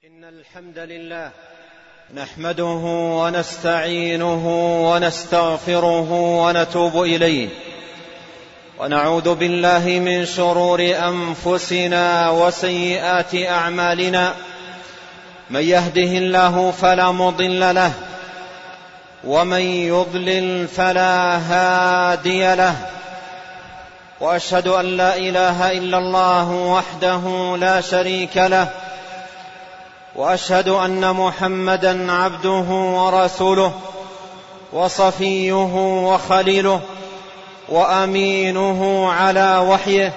إن الحمد لله نحمده ونستعينه ونستغفره ونتوب إليه، ونعوذ بالله من شرور أنفسنا وسيئات أعمالنا. من يهده الله فلا مضل له، ومن يضلل فلا هادي له، وأشهد أن لا إله إلا الله وحده لا شريك له، وأشهد أن محمدًا عبده ورسوله وصفيه وخليله وأمينه على وحيه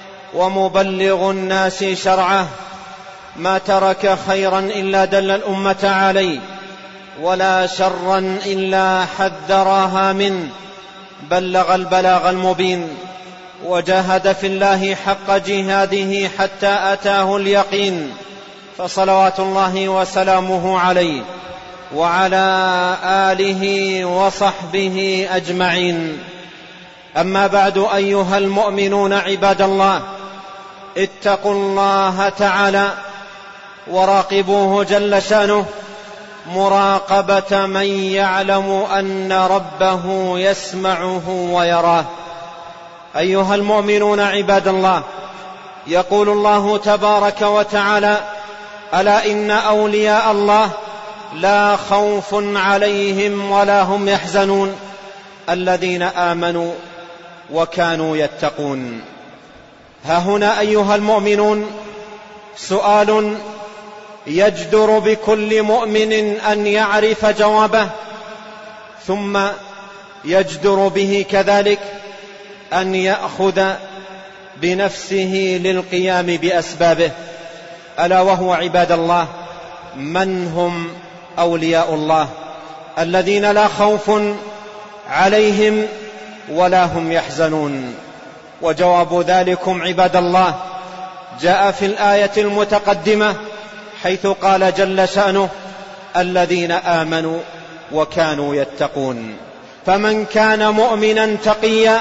ومبلغ الناس شرعه. ما ترك خيرا إلا دل الأمة عليه، ولا شرا إلا حذرها منه. بلغ البلاغ المبين، وجاهد في الله حق جهاده حتى أتاه اليقين. فصلوات الله وسلامه عليه وعلى آله وصحبه أجمعين. أما بعد، أيها المؤمنون عباد الله، اتقوا الله تعالى وراقبوه جل شانه مراقبة من يعلم أن ربه يسمعه ويراه. أيها المؤمنون عباد الله، يقول الله تبارك وتعالى: ألا إن أولياء الله لا خوف عليهم ولا هم يحزنون الذين آمنوا وكانوا يتقون. ها هنا أيها المؤمنون سؤال يجدر بكل مؤمن أن يعرف جوابه، ثم يجدر به كذلك أن يأخذ بنفسه للقيام بأسبابه. ألا وهو عباد الله: من هم أولياء الله الذين لا خوف عليهم ولا هم يحزنون؟ وجواب ذلكم عباد الله جاء في الآية المتقدمة، حيث قال جل شأنه: الذين آمنوا وكانوا يتقون. فمن كان مؤمنا تقيا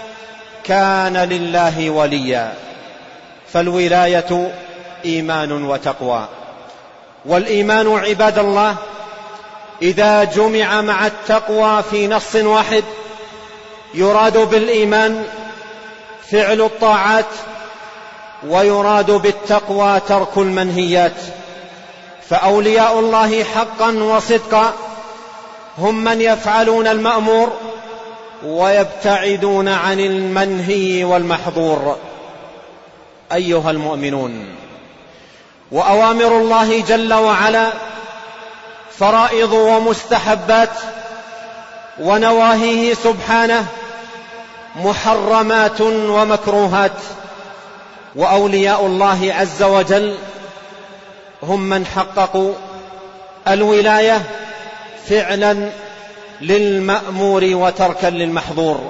كان لله وليا. فالولاية إيمان وتقوى. والإيمان عباد الله إذا جمع مع التقوى في نص واحد، يراد بالإيمان فعل الطاعات، ويراد بالتقوى ترك المنهيات. فأولياء الله حقا وصدقا هم من يفعلون المأمور ويبتعدون عن المنهي والمحظور. أيها المؤمنون، وأوامر الله جل وعلا فرائض ومستحبات، ونواهيه سبحانه محرمات ومكروهات. وأولياء الله عز وجل هم من حققوا الولاية فعلا للمأمور وتركا للمحظور.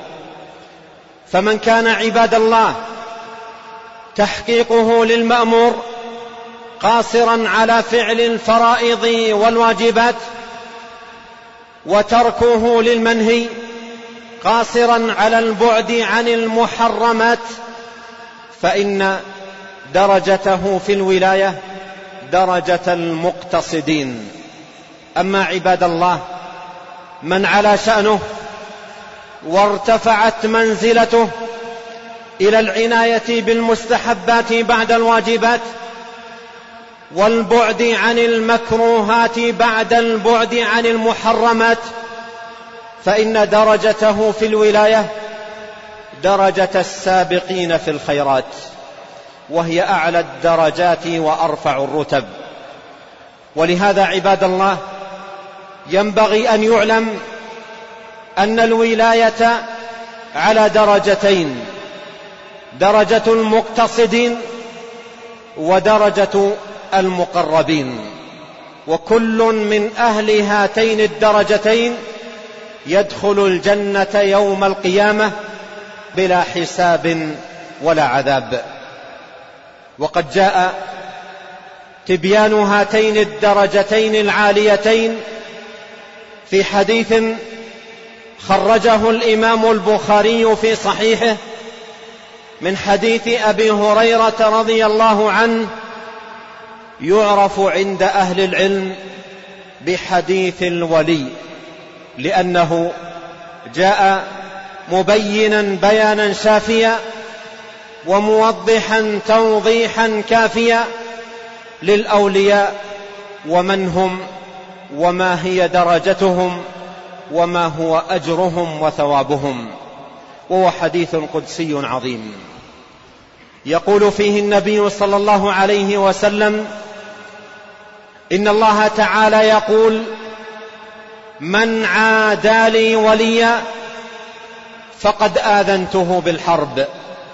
فمن كان عباد الله تحقيقه للمأمور قاصرا على فعل الفرائض والواجبات، وتركه للمنهي قاصرا على البعد عن المحرمات، فإن درجته في الولاية درجة المقتصدين. أما عباد الله من على شأنه وارتفعت منزلته إلى العناية بالمستحبات بعد الواجبات، والبعد عن المكروهات بعد البعد عن المحرمات، فإن درجته في الولاية درجة السابقين في الخيرات، وهي أعلى الدرجات وأرفع الرتب. ولهذا عباد الله ينبغي أن يعلم أن الولاية على درجتين: درجة المقتصدين ودرجة المقربين. وكل من أهل هاتين الدرجتين يدخل الجنة يوم القيامة بلا حساب ولا عذاب. وقد جاء تبيان هاتين الدرجتين العاليتين في حديث خرجه الإمام البخاري في صحيحه من حديث أبي هريرة رضي الله عنه يعرف عند أهل العلم بحديث الولي، لأنه جاء مبينا بيانا شافيا وموضحا توضيحا كافيا للأولياء ومن هم وما هي درجتهم وما هو أجرهم وثوابهم. وهو حديث قدسي عظيم يقول فيه النبي صلى الله عليه وسلم: إن الله تعالى يقول: من عادى لي وليا فقد آذنته بالحرب،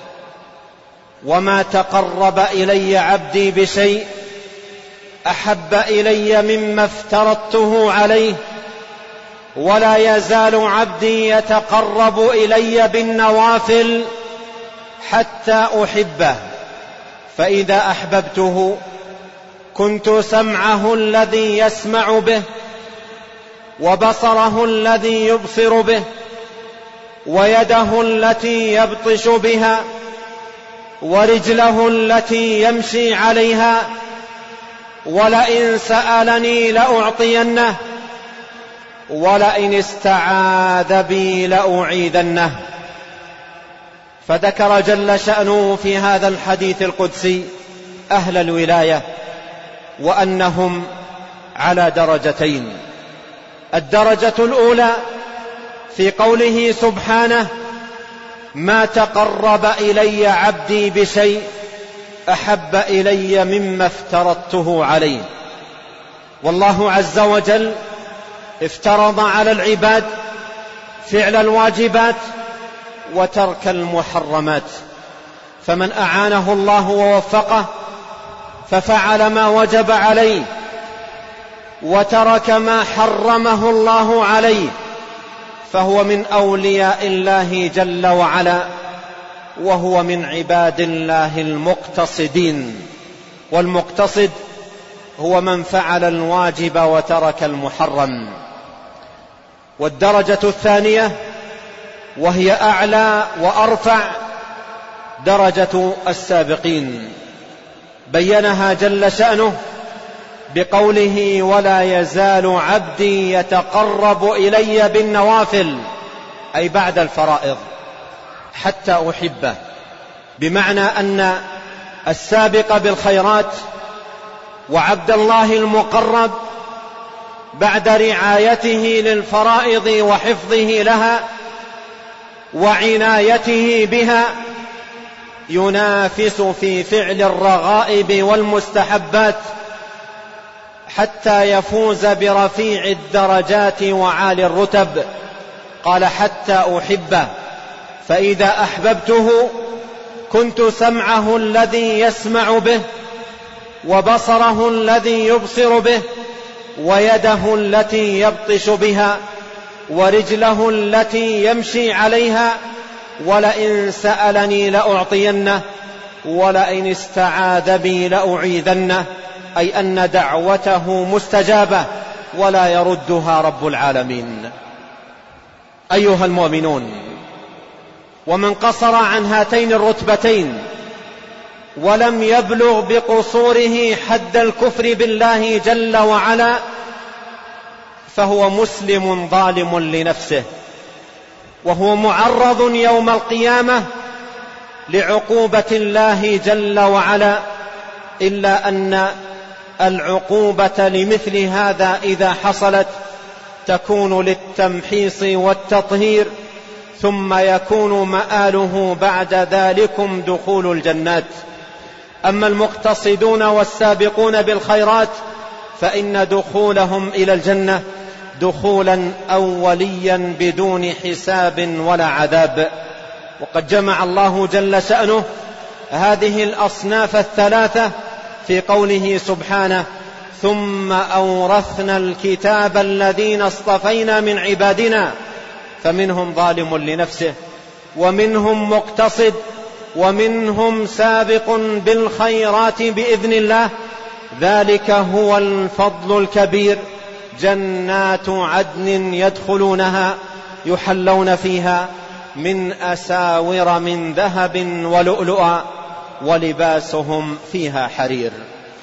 وما تقرب إلي عبدي بشيء أحب إلي مما افترضته عليه، ولا يزال عبدي يتقرب إلي بالنوافل حتى أحبه، فإذا أحببته كنت سمعه الذي يسمع به، وبصره الذي يبصر به، ويده التي يبطش بها، ورجله التي يمشي عليها، ولئن سألني لأعطينه، ولئن استعاذ بي لأعيذنه. فذكر جل شأنه في هذا الحديث القدسي أهل الولاية وأنهم على درجتين: الدرجة الأولى في قوله سبحانه: ما تقرب إلي عبدي بشيء أحب إلي مما افترضته عليه. والله عز وجل افترض على العباد فعل الواجبات وترك المحرمات، فمن أعانه الله ووفقه ففعل ما وجب عليه وترك ما حرمه الله عليه فهو من أولياء الله جل وعلا، وهو من عباد الله المقتصدين. والمقتصد هو من فعل الواجب وترك المحرم. والدرجة الثانية وهي أعلى وأرفع، درجة السابقين، بينها جل شأنه بقوله: ولا يزال عبدي يتقرب إلي بالنوافل، أي بعد الفرائض، حتى أحبه، بمعنى أن السابق بالخيرات وعبد الله المقرب بعد رعايته للفرائض وحفظه لها وعنايته بها ينافس في فعل الرغائب والمستحبات حتى يفوز برفيع الدرجات وعالي الرتب. قال: حتى أحبه، فإذا أحببته كنت سمعه الذي يسمع به، وبصره الذي يبصر به، ويده التي يبطش بها، ورجله التي يمشي عليها، ولئن سألني لأعطينه، ولئن استعاذ بي لأعيذنه، أي أن دعوته مستجابة ولا يردها رب العالمين. أيها المؤمنون، ومن قصر عن هاتين الرتبتين ولم يبلغ بقصوره حد الكفر بالله جل وعلا فهو مسلم ظالم لنفسه، وهو معرض يوم القيامة لعقوبة الله جل وعلا، إلا أن العقوبة لمثل هذا إذا حصلت تكون للتمحيص والتطهير، ثم يكون مآله بعد ذلكم دخول الجنات. أما المقتصدون والسابقون بالخيرات فإن دخولهم إلى الجنة دخولا أوليا بدون حساب ولا عذاب. وقد جمع الله جل شأنه هذه الأصناف الثلاثة في قوله سبحانه: ثم أورثنا الكتاب الذين اصطفينا من عبادنا فمنهم ظالم لنفسه ومنهم مقتصد ومنهم سابق بالخيرات بإذن الله، ذلك هو الفضل الكبير. جنات عدن يدخلونها يحلون فيها من أساور من ذهب ولؤلؤا ولباسهم فيها حرير.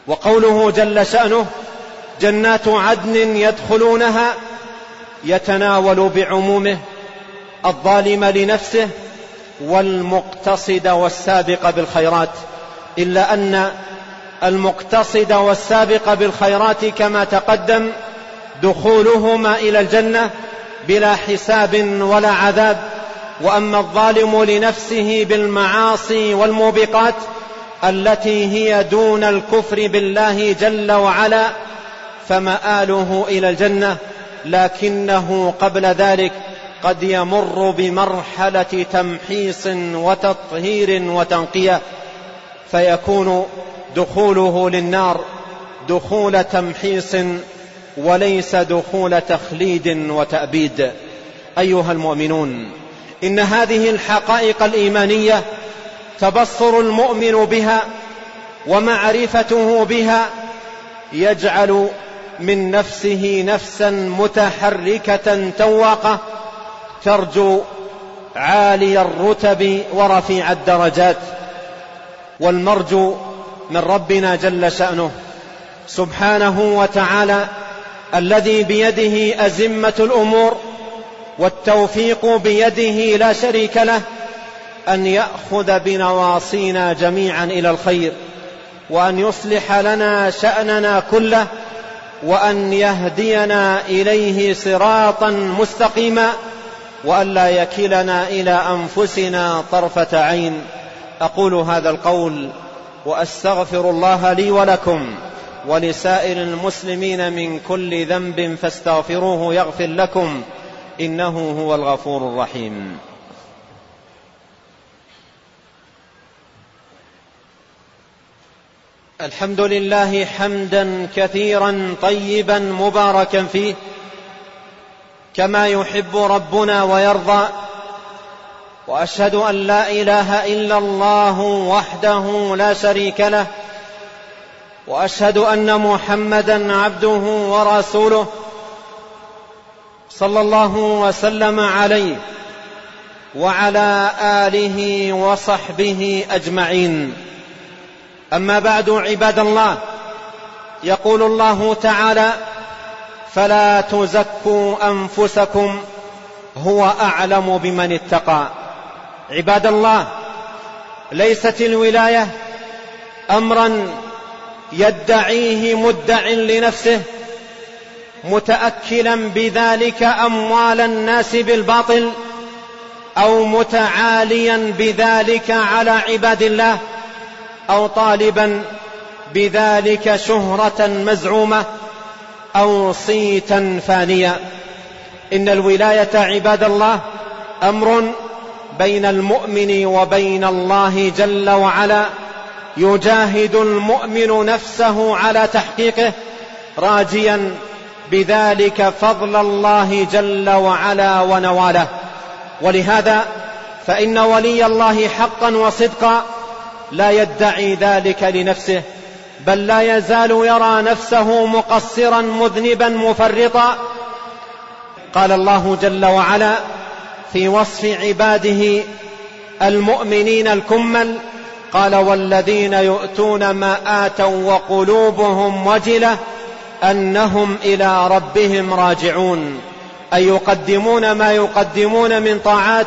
وقوله جل شأنه جنات عدن يدخلونها يتناول بعمومه الظالم لنفسه والمقتصد والسابق بالخيرات، إلا أن المقتصد والسابق بالخيرات كما تقدم دخولهما إلى الجنة بلا حساب ولا عذاب، وأما الظالم لنفسه بالمعاصي والموبقات التي هي دون الكفر بالله جل وعلا فمآله إلى الجنة، لكنه قبل ذلك قد يمر بمرحلة تمحيص وتطهير وتنقية، فيكون دخوله للنار دخول تمحيص وليس دخول تخليد وتأبيد. أيها المؤمنون، إن هذه الحقائق الإيمانية تبصر المؤمن بها ومعرفته بها يجعل من نفسه نفسا متحركة تواقة ترجو عالي الرتب ورفيع الدرجات، والمرجو من ربنا جل شأنه سبحانه وتعالى الذي بيده أزمة الأمور والتوفيق بيده لا شريك له أن يأخذ بنواصينا جميعا إلى الخير، وأن يصلح لنا شأننا كله، وأن يهدينا إليه صراطا مستقيما، وأن لا يكلنا إلى أنفسنا طرفة عين. أقول هذا القول وأستغفر الله لي ولكم ولسائر المسلمين من كل ذنب فاستغفروه يغفر لكم، إنه هو الغفور الرحيم. الحمد لله حمدا كثيرا طيبا مباركا فيه كما يحب ربنا ويرضى، وأشهد أن لا إله إلا الله وحده لا شريك له، وأشهد أن محمدا عبده ورسوله صلى الله وسلم عليه وعلى آله وصحبه أجمعين. أما بعد، عباد الله، يقول الله تعالى: فلا تزكوا أنفسكم هو أعلم بمن اتقى. عباد الله، ليست الولاية أمرا يدعيه مدع لنفسه متأكلا بذلك أموال الناس بالباطل، أو متعاليا بذلك على عباد الله، أو طالبا بذلك شهرة مزعومة أو صيتا فانيا. إن الولاية عباد الله أمر بين المؤمن وبين الله جل وعلا، يجاهد المؤمن نفسه على تحقيقه راجيا بذلك فضل الله جل وعلا ونواله. ولهذا فإن ولي الله حقا وصدقا لا يدعي ذلك لنفسه، بل لا يزال يرى نفسه مقصرا مذنبا مفرطا. قال الله جل وعلا في وصف عباده المؤمنين الكمل: قال: والذين يؤتون ما آتوا وقلوبهم وجلة أنهم إلى ربهم راجعون، أي يقدمون ما يقدمون من طاعات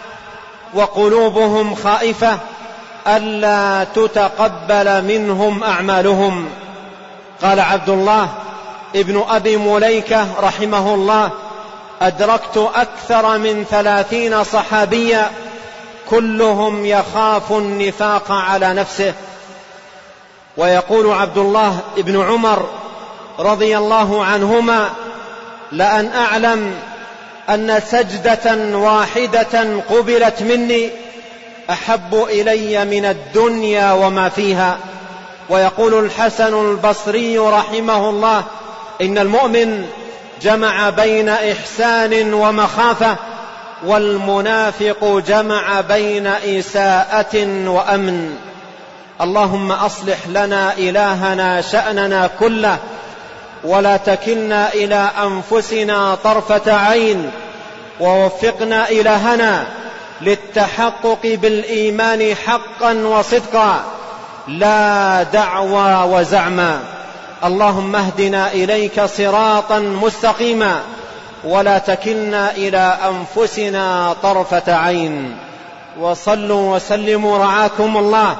وقلوبهم خائفة ألا تتقبل منهم أعمالهم. قال عبد الله ابن أبي مليكة رحمه الله: أدركت أكثر من 30 صحابيا كلهم يخاف النفاق على نفسه. ويقول عبد الله ابن عمر رضي الله عنهما: لأن أعلم أن سجدة واحدة قبلت مني أحب إلي من الدنيا وما فيها. ويقول الحسن البصري رحمه الله: إن المؤمن جمع بين إحسان ومخافة، والمنافق جمع بين إساءة وأمن. اللهم أصلح لنا إلهنا شأننا كله، ولا تكلنا إلى أنفسنا طرفة عين، ووفقنا إلهنا للتحقق بالإيمان حقا وصدقا، لا دعوى وزعما. اللهم اهدنا إليك صراطا مستقيما ولا تكلنا إلى أنفسنا طرفة عين. وصلوا وسلموا رعاكم الله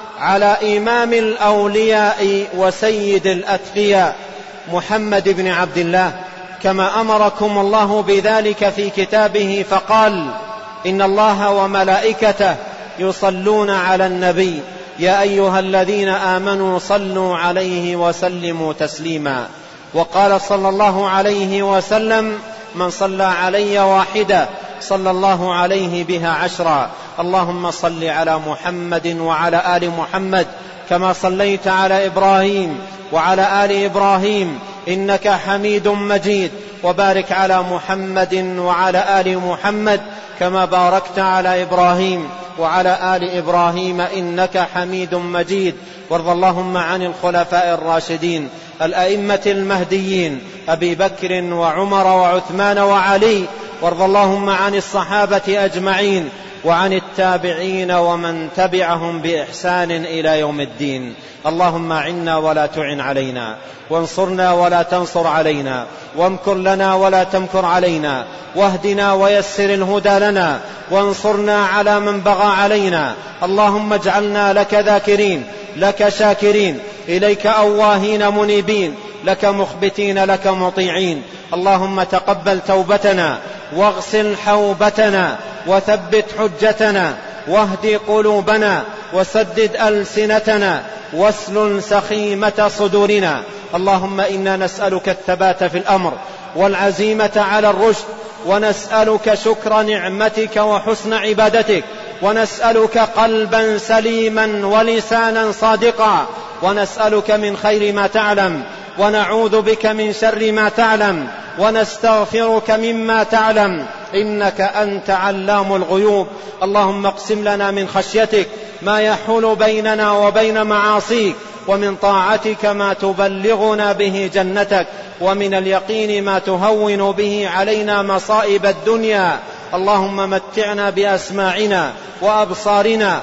على إمام الأولياء وسيد الأتقياء محمد بن عبد الله، كما أمركم الله بذلك في كتابه فقال: إن الله وملائكته يصلون على النبي يا أيها الذين آمنوا صلوا عليه وسلموا تسليما. وقال صلى الله عليه وسلم: من صلى علي واحدة صلى الله عليه بها 10. اللهم صل على محمد وعلى آل محمد كما صليت على إبراهيم وعلى آل إبراهيم إنك حميد مجيد، وبارك على محمد وعلى آل محمد كما باركت على إبراهيم وعلى آل إبراهيم إنك حميد مجيد. وارض اللهم عن الخلفاء الراشدين الأئمة المهديين أبي بكر وعمر وعثمان وعلي، وارض اللهم عن الصحابة أجمعين وعن التابعين ومن تبعهم بإحسان إلى يوم الدين. اللهم أعنا ولا تعن علينا، وانصرنا ولا تنصر علينا، وامكر لنا ولا تمكر علينا، واهدنا ويسر الهدى لنا، وانصرنا على من بغى علينا. اللهم اجعلنا لك ذاكرين، لك شاكرين، إليك أواهين منيبين، لك مخبتين، لك مطيعين. اللهم تقبل توبتنا، واغسل حوبتنا، وثبت حجتنا، واهد قلوبنا، وسدد ألسنتنا، واسلل سخيمة صدورنا. اللهم إنا نسألك الثبات في الأمر والعزيمة على الرشد، ونسألك شكر نعمتك وحسن عبادتك، ونسألك قلبا سليما ولسانا صادقا، ونسألك من خير ما تعلم، ونعوذ بك من شر ما تعلم، ونستغفرك مما تعلم، إنك أنت علام الغيوب. اللهم اقسم لنا من خشيتك ما يحول بيننا وبين معاصيك، ومن طاعتك ما تبلغنا به جنتك، ومن اليقين ما تهون به علينا مصائب الدنيا. اللهم متعنا بأسماعنا وأبصارنا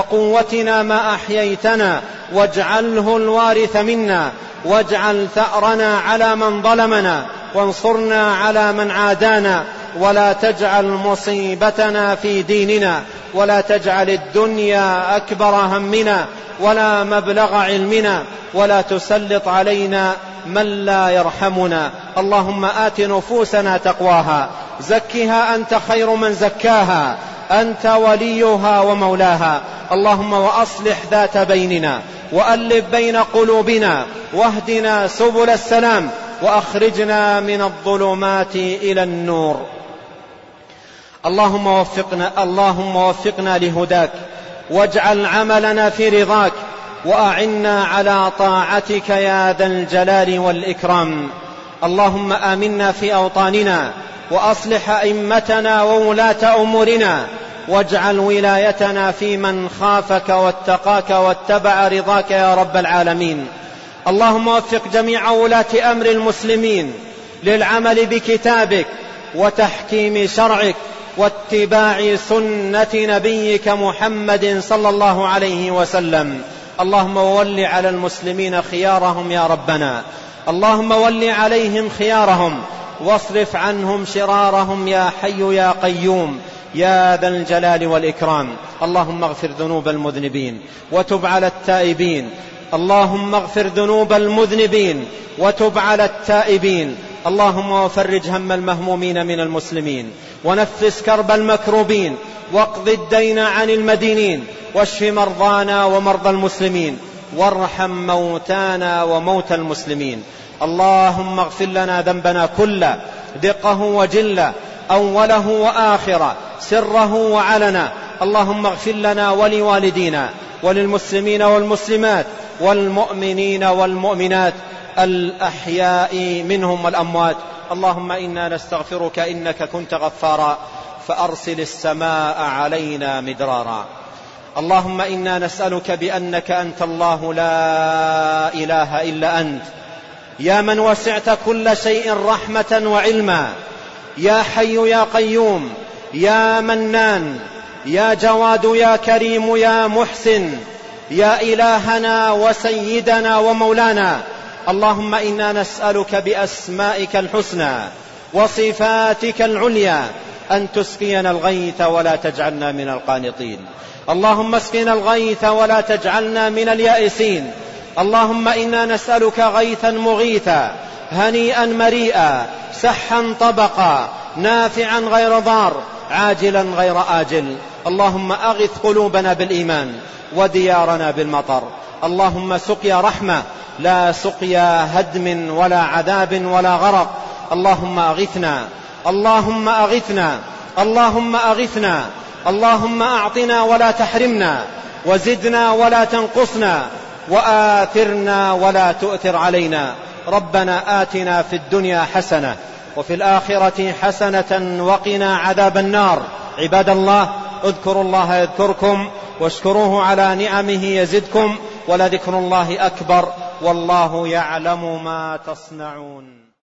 وقوتنا ما أحييتنا، واجعله الوارث منا، واجعل ثأرنا على من ظلمنا، وانصرنا على من عادانا، ولا تجعل مصيبتنا في ديننا، ولا تجعل الدنيا أكبر همنا ولا مبلغ علمنا، ولا تسلط علينا من لا يرحمنا. اللهم آت نفوسنا تقواها، زكها أنت خير من زكاها، أنت وليها ومولاها. اللهم وأصلح ذات بيننا، وألف بين قلوبنا، واهدنا سبل السلام، وأخرجنا من الظلمات إلى النور. اللهم وفقنا لهداك، واجعل عملنا في رضاك، وأعنا على طاعتك يا ذا الجلال والإكرام. اللهم آمنا في أوطاننا، وأصلح أئمتنا وولاة أمورنا، واجعل ولايتنا في من خافك واتقاك واتبع رضاك يا رب العالمين. اللهم وفق جميع ولاة أمر المسلمين للعمل بكتابك وتحكيم شرعك واتباع سنة نبيك محمد صلى الله عليه وسلم. اللهم ول على المسلمين خيارهم يا ربنا، اللهم ول عليهم خيارهم، واصرف عنهم شرارهم يا حي يا قيوم يا ذا الجلال والإكرام. اللهم اغفر ذنوب المذنبين وتب على التائبين، اللهم اغفر ذنوب المذنبين وتب على التائبين. اللهم وفرج هم المهمومين من المسلمين، ونفس كرب المكروبين، واقض الدين عن المدينين، واشف مرضانا ومرضى المسلمين، وارحم موتانا وموتى المسلمين. اللهم اغفر لنا ذنبنا كله، دقه وجله، أوله وآخره، سره وعلنا. اللهم اغفر لنا ولوالدينا وللمسلمين والمسلمات والمؤمنين والمؤمنات الأحياء منهم والأموات. اللهم إنا نستغفرك إنك كنت غفارا، فأرسل السماء علينا مدرارا. اللهم إنا نسألك بأنك أنت الله لا إله إلا أنت، يا من وسعت كل شيء رحمة وعلما، يا حي يا قيوم يا منان، يا جواد يا كريم يا محسن، يا إلهنا وسيدنا ومولانا. اللهم إنا نسألك بأسمائك الحسنى وصفاتك العليا أن تسقينا الغيث ولا تجعلنا من القانطين. اللهم اسقنا الغيث ولا تجعلنا من اليائسين. اللهم إنا نسألك غيثا مغيثا هنيئا مريئا سحا طبقا نافعا غير ضار عاجلا غير آجل. اللهم أغث قلوبنا بالإيمان وديارنا بالمطر. اللهم سقيا رحمة لا سقيا هدم ولا عذاب ولا غرق. اللهم أغثنا، اللهم أغثنا، اللهم أغثنا. اللهم أعطنا ولا تحرمنا، وزدنا ولا تنقصنا، وآثرنا ولا تؤثر علينا. ربنا آتنا في الدنيا حسنة وفي الآخرة حسنة وقنا عذاب النار. عباد الله، اذكروا الله يذكركم واشكروه على نعمه يزدكم، ولذكر الله أكبر والله يعلم ما تصنعون.